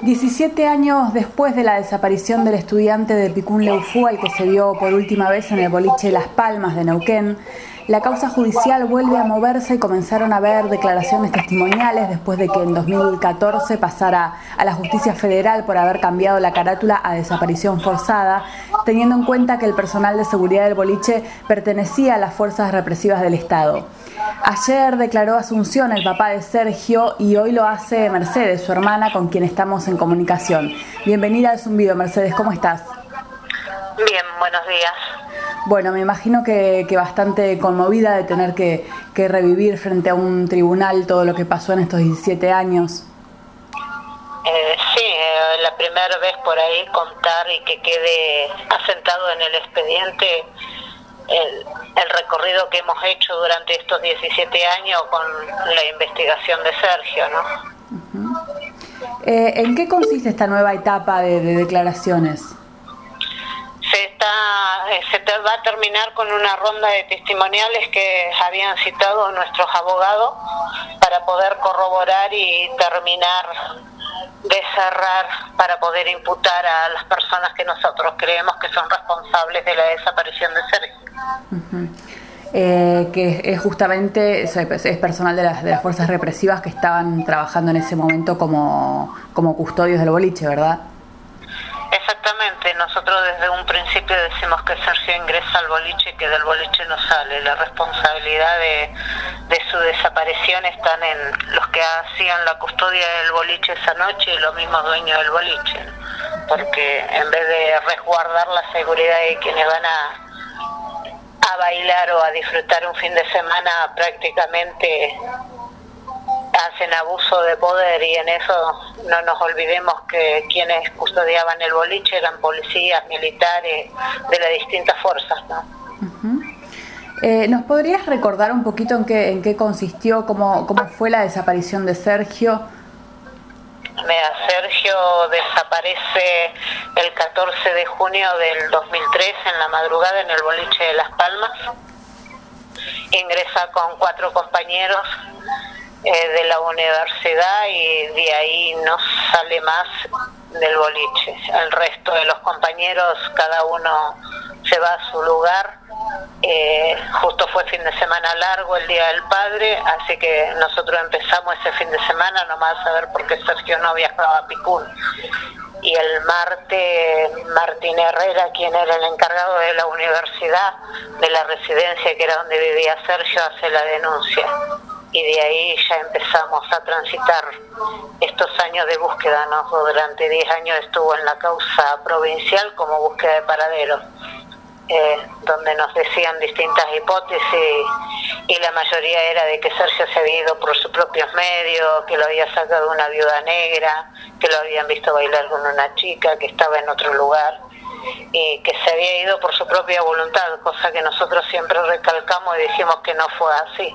17 años después de la desaparición del estudiante de Picún Leufú, al que se vio por última vez en el boliche Las Palmas de Neuquén, la causa judicial vuelve a moverse y comenzaron a haber declaraciones testimoniales después de que en 2014 pasara a la justicia federal por haber cambiado la carátula a desaparición forzada, teniendo en cuenta que el personal de seguridad del boliche pertenecía a las fuerzas represivas del Estado. Ayer declaró Asunción, el papá de Sergio, y hoy lo hace Mercedes, su hermana, con quien estamos en comunicación. Bienvenida al Zumbido, Mercedes, ¿cómo estás? Bien, buenos días. Bueno, me imagino que bastante conmovida de tener que revivir frente a un tribunal todo lo que pasó en estos 17 años. Sí, la primera vez por ahí contar y que quede asentado en el expediente el recorrido que hemos hecho durante estos 17 años con la investigación de Sergio, ¿no? ¿En qué consiste esta nueva etapa de declaraciones? Se va a terminar con una ronda de testimoniales que habían citado nuestros abogados para poder corroborar y terminar de cerrar para poder imputar a las personas que nosotros creemos que son responsables de la desaparición de Sergio. Que es justamente es personal de las fuerzas represivas que estaban trabajando en ese momento como custodios del boliche, ¿verdad? Exactamente, nosotros desde un principio decimos que Sergio ingresa al boliche y que del boliche no sale. La responsabilidad de su desaparición están en los que hacían la custodia del boliche esa noche y los mismos dueños del boliche, ¿no? Porque en vez de resguardar la seguridad de quienes van a bailar o a disfrutar un fin de semana, prácticamente hacen abuso de poder, y en eso no nos olvidemos que quienes custodiaban el boliche eran policías, militares de las distintas fuerzas, ¿no? ¿Nos podrías recordar un poquito en qué consistió, cómo fue la desaparición de Sergio? Mira, Sergio desaparece el 14 de junio del 2003 en la madrugada en el boliche de Las Palmas. Ingresa con 4 compañeros de la universidad y de ahí no sale más del boliche. El resto de los compañeros, cada uno se va a su lugar. Justo fue fin de semana largo, el Día del Padre, así que nosotros empezamos ese fin de semana nomás a ver por qué Sergio no viajaba a Picún. Y el martes, Martín Herrera, quien era el encargado de la universidad, de la residencia que era donde vivía Sergio, hace la denuncia. Y de ahí ya empezamos a transitar estos años de búsqueda, ¿no? Durante 10 años estuvo en la causa provincial como búsqueda de paraderos, donde nos decían distintas hipótesis y la mayoría era de que Sergio se había ido por sus propios medios, que lo había sacado una viuda negra, que lo habían visto bailar con una chica que estaba en otro lugar y que se había ido por su propia voluntad, cosa que nosotros siempre recalcamos y dijimos que no fue así.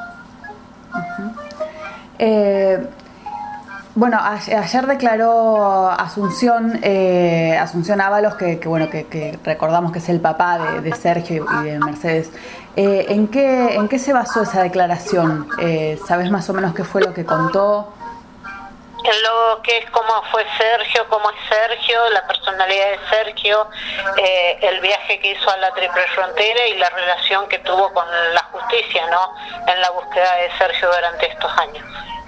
Bueno, ayer declaró Asunción Ábalos, que recordamos que es el papá de Sergio y de Mercedes. ¿En qué se basó esa declaración? ¿Sabes más o menos qué fue lo que contó? En lo que es cómo fue Sergio, cómo es Sergio, la personalidad de Sergio, el viaje que hizo a la Triple Frontera y la relación que tuvo con la justicia, ¿no? En la búsqueda de Sergio durante estos años.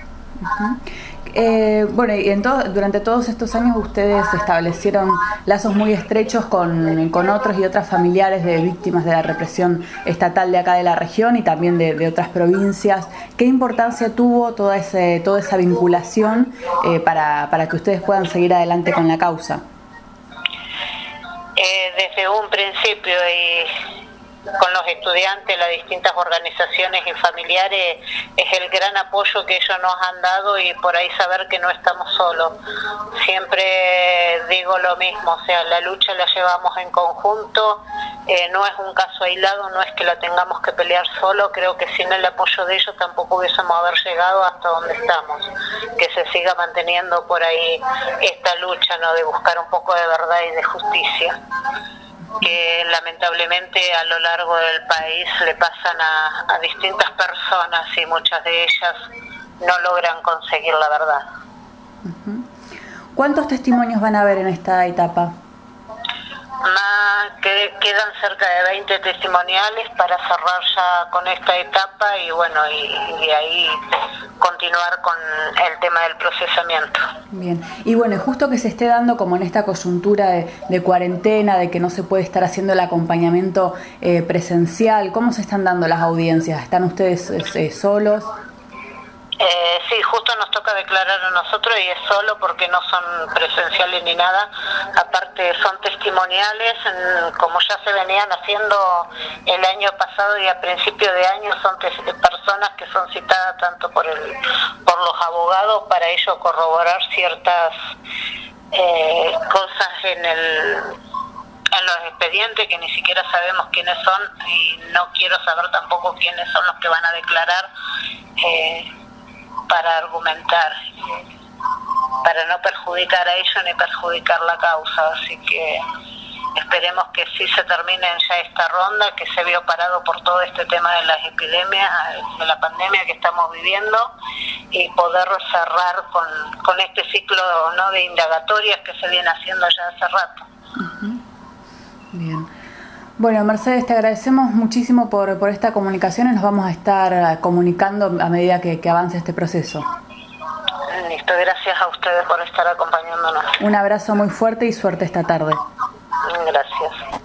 Bueno, y durante todos estos años ustedes establecieron lazos muy estrechos con otros y otras familiares de víctimas de la represión estatal de acá de la región y también de otras provincias. ¿Qué importancia tuvo toda esa vinculación para que ustedes puedan seguir adelante con la causa? Desde un principio y con los estudiantes, las distintas organizaciones y familiares, es el gran apoyo que ellos nos han dado y por ahí saber que no estamos solos. Siempre digo lo mismo, o sea, la lucha la llevamos en conjunto, no es un caso aislado, no es que la tengamos que pelear solo, creo que sin el apoyo de ellos tampoco hubiésemos haber llegado hasta donde estamos, que se siga manteniendo por ahí esta lucha, ¿no?, de buscar un poco de verdad y de justicia, que lamentablemente a lo largo del país le pasan a distintas personas y muchas de ellas no logran conseguir la verdad. ¿Cuántos testimonios van a haber en esta etapa? Que quedan cerca de 20 testimoniales para cerrar ya con esta etapa y bueno, y de ahí continuar con el tema del procesamiento. Bien, y bueno, justo que se esté dando como en esta coyuntura de cuarentena, de que no se puede estar haciendo el acompañamiento presencial, ¿cómo se están dando las audiencias? ¿Están ustedes solos? Sí, justo nos toca declarar a nosotros y es solo porque no son presenciales ni nada, aparte son testimoniales, como ya se venían haciendo el año pasado y a principio de año, son personas que son citadas tanto por los abogados para ellos corroborar ciertas cosas en los expedientes que ni siquiera sabemos quiénes son y no quiero saber tampoco quiénes son los que van a declarar para argumentar, para no perjudicar a ellos ni perjudicar la causa, así que esperemos que sí se termine ya esta ronda que se vio parado por todo este tema de las epidemias, de la pandemia que estamos viviendo, y poder cerrar con este ciclo, ¿no?, de indagatorias que se viene haciendo ya hace rato. Uh-huh. Bien. Bueno, Mercedes, te agradecemos muchísimo por esta comunicación y nos vamos a estar comunicando a medida que avance este proceso. Listo, gracias a ustedes por estar acompañándonos. Un abrazo muy fuerte y suerte esta tarde. Gracias.